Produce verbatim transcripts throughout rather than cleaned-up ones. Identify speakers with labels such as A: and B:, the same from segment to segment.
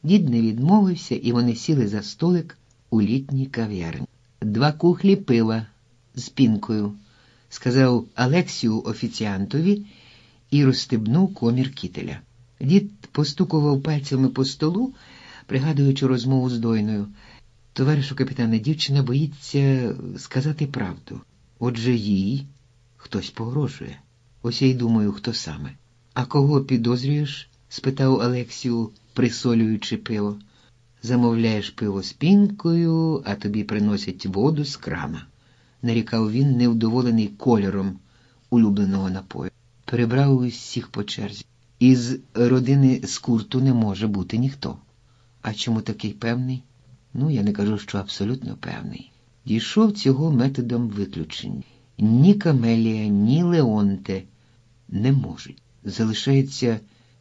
A: Дід не відмовився, і вони сіли за столик у літній кав'ярні. «Два кухлі пива з пінкою», – сказав Алексію офіціантові і розстебнув комір кітеля. Дід постукував пальцями по столу, пригадуючи розмову з Дойною. «Товаришу капітане, дівчина боїться сказати правду. Отже, їй хтось погрожує. Ось я й думаю, хто саме». «А кого підозрюєш?» – спитав Алексію, присолюючи пиво. «Замовляєш пиво з пінкою, а тобі приносять воду з крана», – нарікав він, невдоволений кольором улюбленого напою. Перебрав усіх по черзі. «Із родини Скурту не може бути ніхто». «А чому такий певний?» «Ну, я не кажу, що абсолютно певний. Дійшов цього методом виключення. Ні Камелія, ні Леонте не можуть. Залишається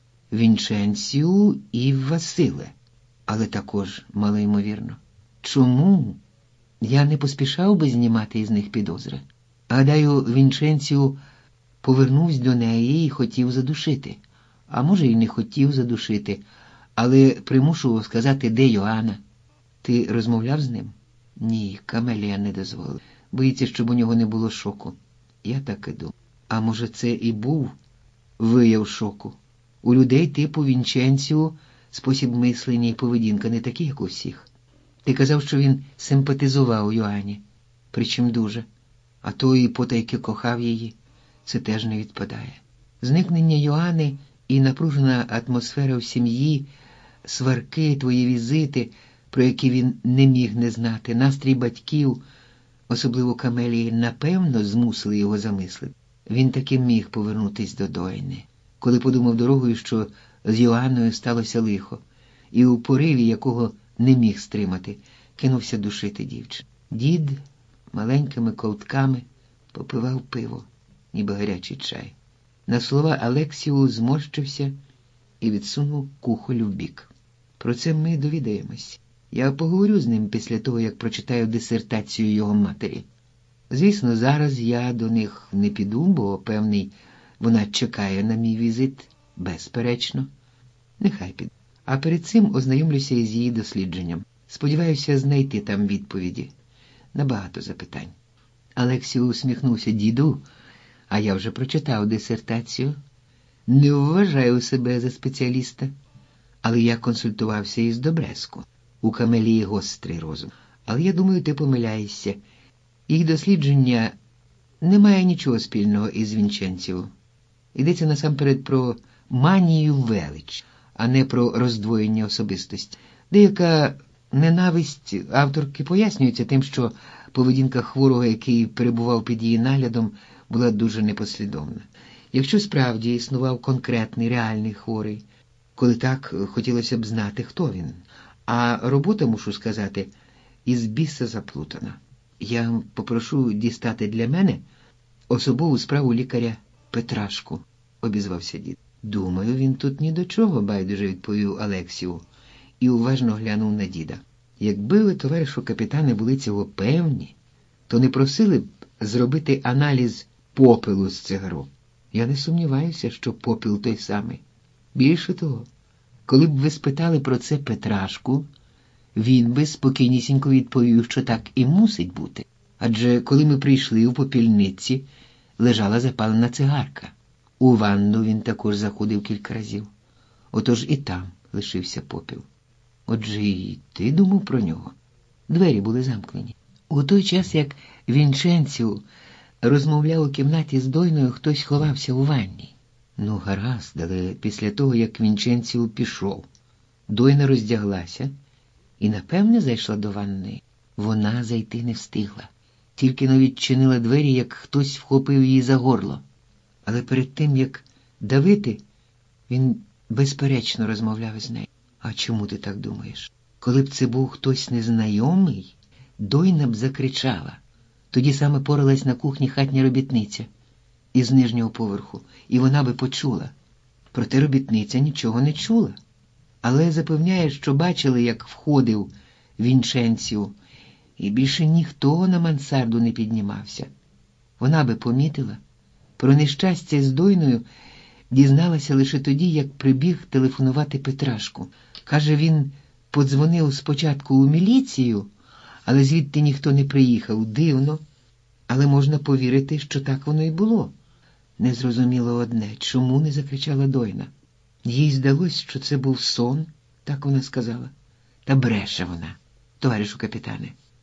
A: Вінченціу і Василе, але також малоймовірно. Чому? Я не поспішав би знімати із них підозри. Гадаю, Вінченціу повернувся до неї і хотів задушити. А може, і не хотів задушити, але примушував сказати, де Йоанна. Ти розмовляв з ним?» «Ні, Камелія не дозволила. Боїться, щоб у нього не було шоку». «Я так і думав. А може, це і був вияв шоку? У людей типу Вінченціо спосіб мислення і поведінка не такі, як у всіх. Ти казав, що він симпатизував Йоанні, причим дуже, а то і потайки кохав її. Це теж не відпадає. Зникнення Йоанни і напружена атмосфера в сім'ї, сварки, твої візити, про які він не міг не знати, настрій батьків, особливо Камелії, напевно, змусили його замислити. Він таки міг повернутись до Дойни, коли подумав дорогою, що з Йоанною сталося лихо, і у пориві, якого не міг стримати, кинувся душити дівчину. Дід маленькими ковтками попивав пиво, ніби гарячий чай. На слова Алексію зморщився і відсунув кухоль вбік. Про це ми довідаємось. Я поговорю з ним після того, як прочитаю дисертацію його матері. Звісно, зараз я до них не піду, бо, певний, вона чекає на мій візит, безперечно. Нехай піду. А перед цим ознайомлюся із її дослідженням. Сподіваюся знайти там відповіді на багато запитань». Алексій усміхнувся. «Діду, а я вже прочитав дисертацію. Не вважаю себе за спеціаліста, але я консультувався із Добреску. У Камелії гострий розум. Але я думаю, ти помиляєшся. Їх дослідження не має нічого спільного із Вінченціо. Йдеться насамперед про манію велич, а не про роздвоєння особистості. Деяка ненависть авторки пояснюється тим, що поведінка хворого, який перебував під її наглядом, була дуже непослідовна. Якщо справді існував конкретний, реальний хворий, коли так, хотілося б знати, хто він. А робота, мушу сказати, із біса заплутана. Я попрошу дістати для мене особову справу лікаря Петрашку», – обізвався дід. «Думаю, він тут ні до чого», – байдуже відповів Алексію і уважно глянув на діда. «Якби ви, товаришу капітане, були цього певні, то не просили б зробити аналіз попелу з цигарок. Я не сумніваюся, що попіл той самий. Більше того, коли б ви спитали про це Петрашку, він би спокійнісінько відповів, що так і мусить бути. Адже коли ми прийшли у попільниці, лежала запалена цигарка. У ванну він також заходив кілька разів. Отож і там лишився попіл. Отже і ти думав про нього?» Двері були замкнені. У той час, як Вінченціо розмовляв у кімнаті з Дойною, хтось ховався у ванні. Ну, гаразд, але після того, як Вінченціо пішов, Дойна роздяглася і, напевне, зайшла до ванни. Вона зайти не встигла. Тільки но відчинила двері, як хтось вхопив її за горло. Але перед тим, як давити, він безперечно розмовляв із нею. «А чому ти так думаєш? Коли б це був хтось незнайомий, Дойна б закричала. Тоді саме поралась на кухні хатня робітниця із нижнього поверху, і вона би почула. Проте робітниця нічого не чула. Але запевняє, що бачили, як входив Вінченціо, і більше ніхто на мансарду не піднімався. Вона би помітила. Про нещастя з Дойною дізналася лише тоді, як прибіг телефонувати Петрашку. Каже, він подзвонив спочатку у міліцію, але звідти ніхто не приїхав. Дивно. Але можна повірити, що так воно і було. Не зрозуміло одне, чому не закричала Дойна. Їй здалось, що це був сон, так вона сказала. Та бреше вона, товаришу капітане.